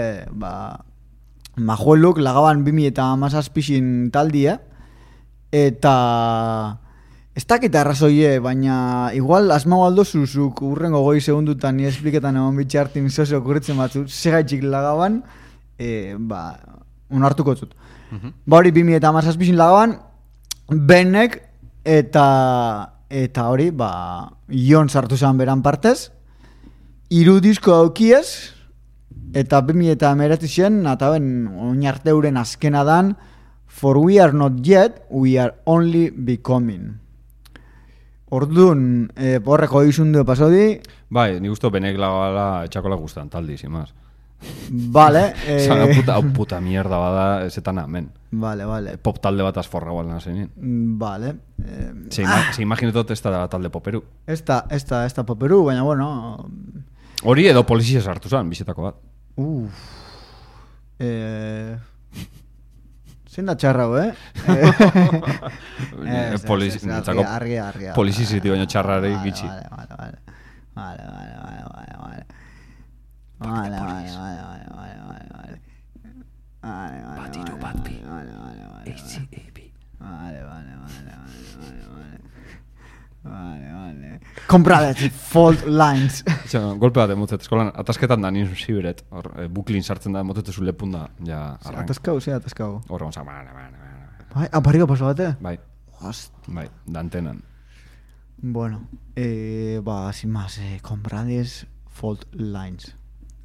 majueluk lagaban 2017 taldie, eta ez dakita arrazoie, baina igual asmago aldo zuzuk urrengo goi segundutan ni espliketan egon bitxartin sozio okurritzen batzu, segaitxik lagaban, unartuko zut. Hori 2017 lagaban, Benek eta hori, Ion sartu zen beran partez, 3 disko daukiez, eta 2019 eta ben oinarteuren azkena dan, For we are not yet, we are only becoming. Orduan, horreko izundu pasodi. Bai, ni gusto Benek lagala etxakola gustan, taldi, sin más. Vale. Puta mierda bada, ezetan amen. Vale. Pop talde bat azforra gualna zenin. Vale. Se imaginetot ez da talde poperu. Ez da poperu, baina bueno... Hori edo polizia sartu zan, bizetako bat. Zein da txarrau, Poliziziti baino txarrare gitxi. Vale. Batitu batbi. Vale. Kompradet, fault lines. Golpe bat emutzet, eskolan atasketan da nien zibiret. Buklin sartzen da, motetu zu lepun da. Ja, Ataskau. Horre gonzak, Bai, apariko paso bate? Bai, dantenan. Bueno, sin más, Combrades fault lines.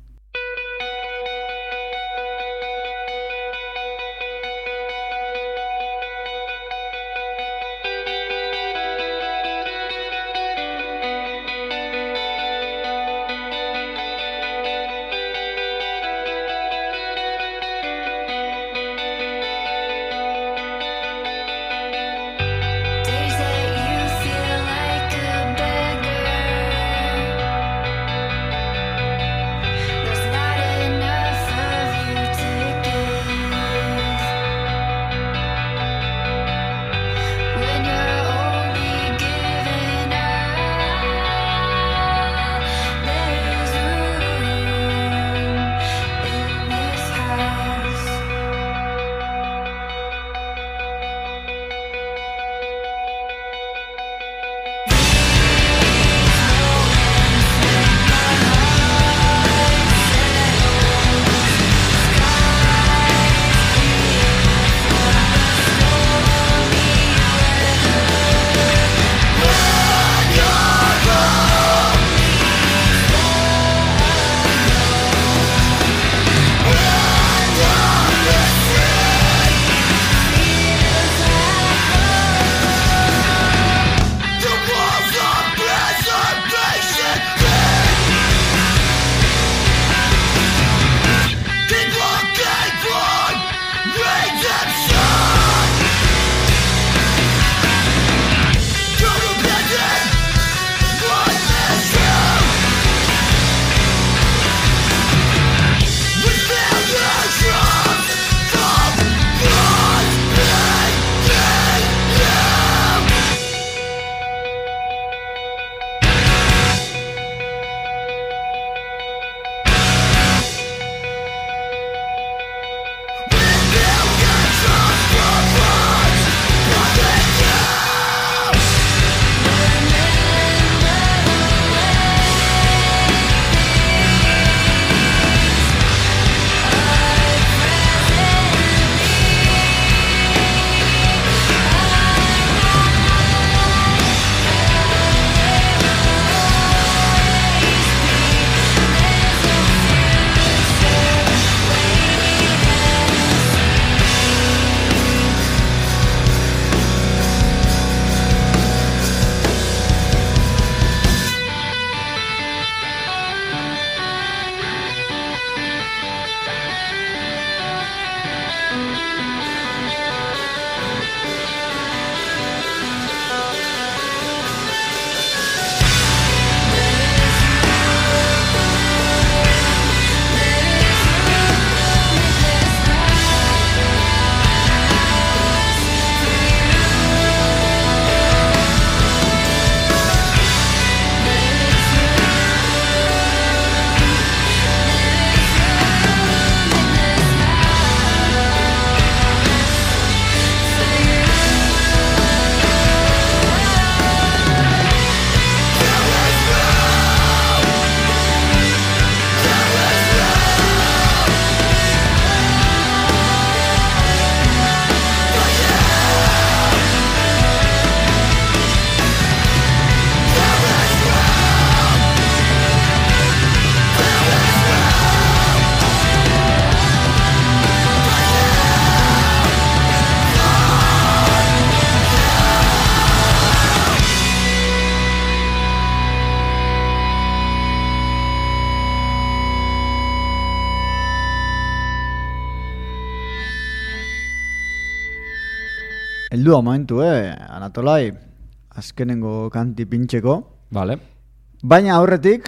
Heldu da momentu, Anatolai, azkenengo kanti pintxeko. Vale. Baina aurretik,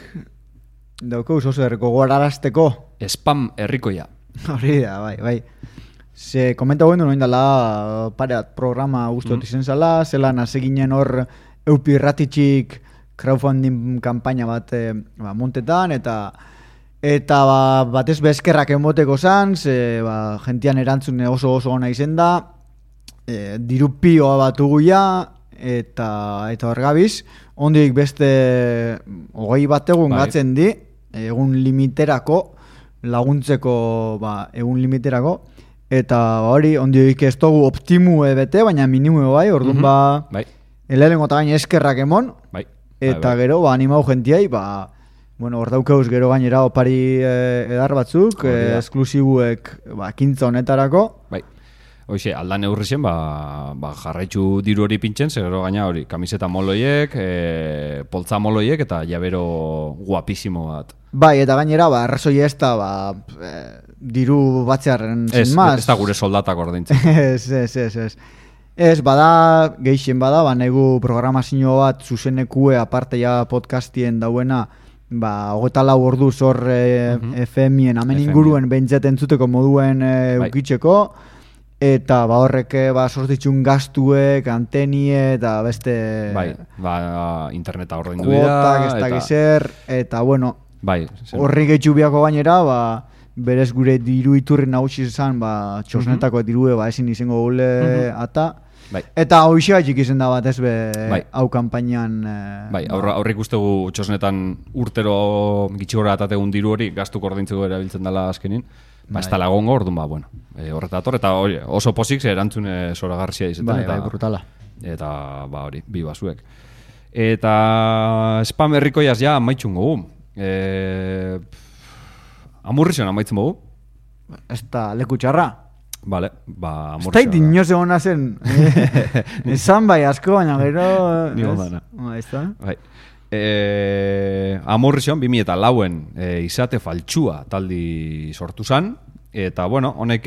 daukau oso gogorarazteko. Spam herrikoia. Hori da, bai. Se komenta guen duen dela pareat programa guztot izen zala, zelan azeginen hor eupirratitxik crowdfunding kampaina bat montetan, eta Eta batez bezkerrak emoteko zan, gentian erantzun oso ona izen da, diru pioa batugu ja, eta hor gabiz, ondik beste 20 egun gatzen di, egun limiterako, laguntzeko egun limiterako, eta hori ondik ez dugu optimu bete, baina minimu bai, orduan bai. Lehenengo eta gaine eskerrak emon, bai. eta gero animau gentiai, hor daukeuz gero gainera opari edar batzuk, esklusibuek ekintza honetarako. Bai. Hoxe, aldan eurrixen, jarraitzu diru hori pintzen, zero gaina hori, kamiseta moloiek, poltza moloiek, eta jabero guapisimo bat. Bai, eta gainera, arrazoi ez da, diru batzearen zen maz. Ez da gure soldatak ordaintzen. Ez. Ez, geixen negu programazio bat zuzenekue aparte ja podcastien dauena, 24 orduz hor FM-ien, hemen inguruen behintzat entzuteko moduen ukitzeko, eta horrek sortitzun gastuek, antenie, eta beste... Bai, interneta ordaindu dira. Kuotak, ez dakizer, eta bai, horri gehitxu biako gainera, berez gure diru iturri nagusi izan, txosnetako dirue ezin izango gule ata. Bai. Eta hoxe gaitxik izen da bat ez hau kampainan... Bai, aurrik ustegu txosnetan urtero gitxigora atategun diru hori gaztuk ordaintzeko erabiltzen dela azkenin. Ez da lagongo, orduan, horretator, eta oso pozik erantzun zoragarria izaten. Bai, brutala. Eta, hori, bi basuek. Eta spam herrikoiaz ja amaitxun gogu. Amurrizion amaitzen gogu. Ez da leku txarra. Vale, ez da inoz egona zen. Esan bai asko, baina gero... Ni ondana. Ez da? Bai. Amurrizion, 2004en izate faltsua taldi sortu zan, eta honek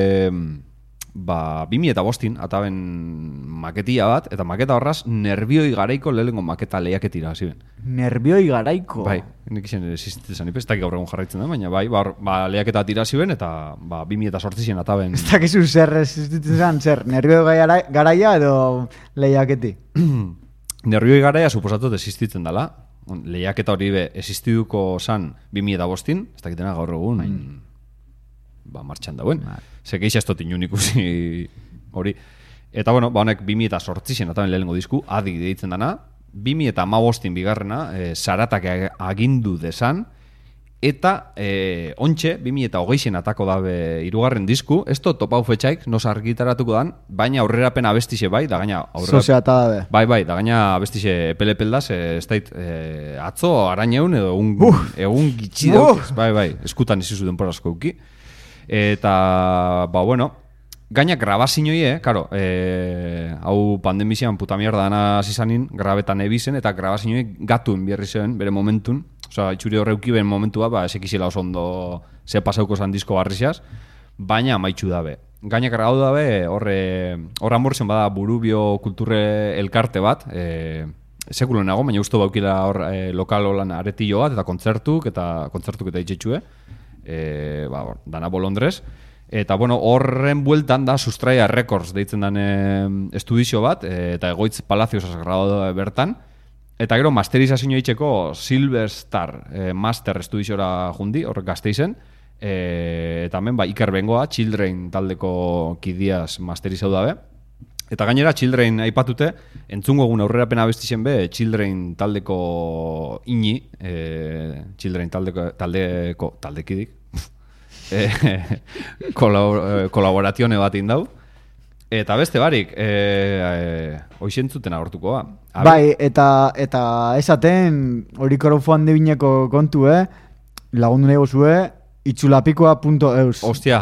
2005 ataben maketia bat, eta maketa horraz nervioi garaiko lehenengo maketa lehiaketira hasi ben. Nervioi garaiko? Bai, nik izan existitzen ipez, ez dakik gaur egun jarraitzen da, baina lehiaketa tira hasi ben, eta 2008 ataben... Ez dakizu zer existitzen zer, nervioi garaia edo lehiaketi? Nervioi garaia suposatot existitzen dela, lehiaketa hori existiduko zan 2005, ez dakitena gaur egun, martxan dauen. Sekeixa ez dut inun ikusi hori. Eta honek 2008 ataben lehenengo disku, adi deitzen dana, 2015 bigarrena, Zaratak agindu desan, eta ontxe, 2008 atako dabe irugarren disku, ez dut topau fetxaik, nos argitaratuko dan, baina aurrerapen abestixe bai, da gaina... Soseata dabe. Bai, da gaina abestixe epelepel daz, ez dait, atzo arañeun edo egun gitsi dauk, bai, eskutan izizu denpora asko uki. Eta, gaina grabazioie, karo, hau pandemizian puta mierda dana zizanin, grabetan ebizen, eta grabazioie gatuen bierri zen, bere momentun, oza, itxuri horreuki ben momentua, esekizela oso ondo ze pasauko zan disko barriziaz, baina amaitxu dabe. Gaina grabau dabe, horra amorzen bada Burubio kulturre elkarte bat, sekulo nago, baina usto baukila hor lokal holan aretillo bat, eta kontzertuk eta itxetxue, dana bolondrez, eta horren bueltan da Sustraia Records deitzen den estudizio bat, eta Egoitz Palacios grabado bertan, eta gero masterizazioa itxeko Silver Star Master estudiziora jundi, horrek Gasteizen, eta hemen Iker Bengoa, Children taldeko kidiaz masterizau dabe, eta gainera Children aipatute, entzungo egun aurrerapen abestizen be, Children taldeko ini, Children taldekidik, kolaboratione bat indau, eta beste barik, hoixentzuten agortuko ba. Bai, eta esaten, hori korofuan debineko kontu, lagundu nahi gozue, itxulapikoa.eus. Ostia,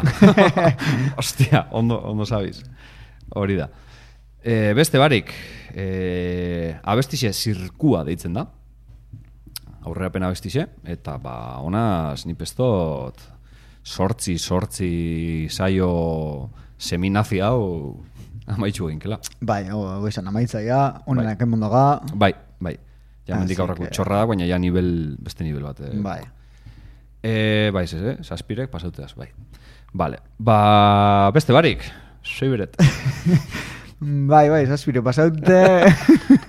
ondo sabiz. Hori da. Beste barik, abestixe zirkua deitzen da. Aurrerapen abestixe, eta honaz nipestot sortzi saio seminazia hau amaitxu eginkela. Bai, esan amaitzaia, honenak emondaga. Bai. Ja mendik aurrako txorra da, baina ja beste nivel bat. Bai. Bai, saspirek pasauteaz, bai. Vale, beste barik, soy beret. Bai, saspire pasaute.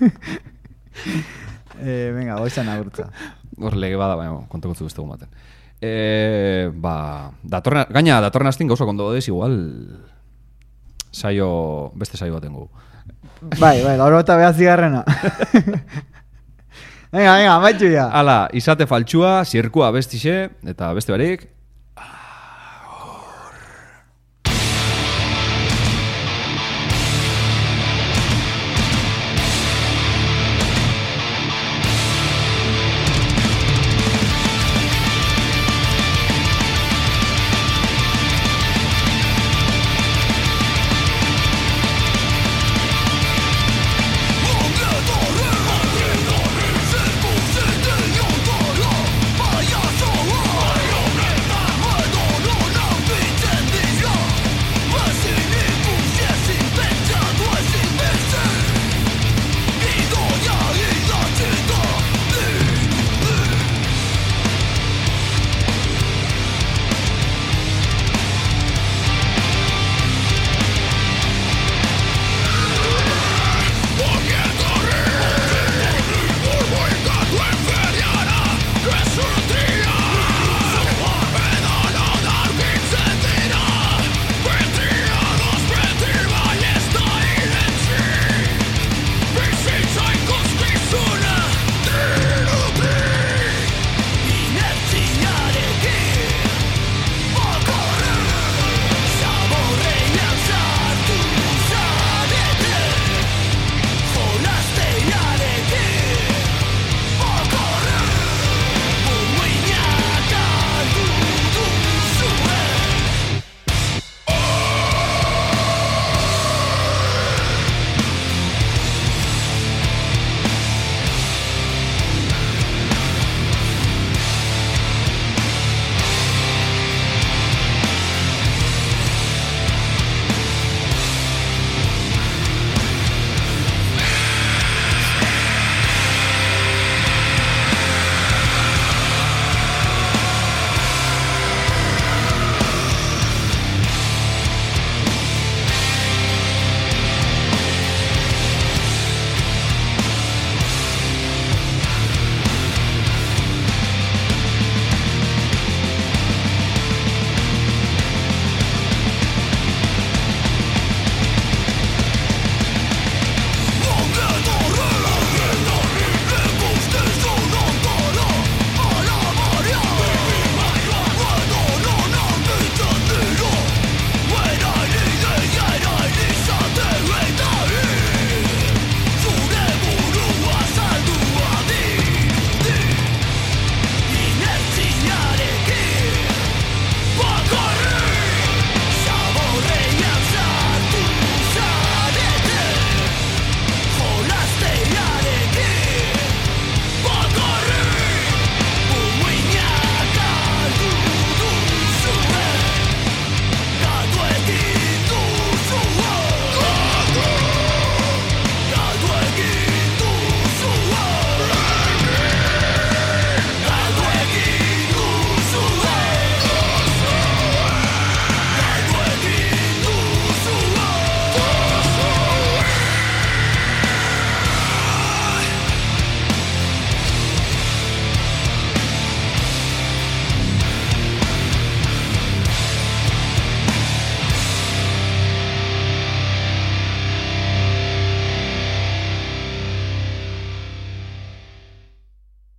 Venga, goizan agurtza. Hor lege bada, baina kontokotzu beste gumaten. datorren astin gauza kondo godez, igual beste saio batengo. Bai, lauro eta behatzigarrena. Venga, amaitu ya. Hala, izate faltsua, zirkua bestixe, eta beste barik,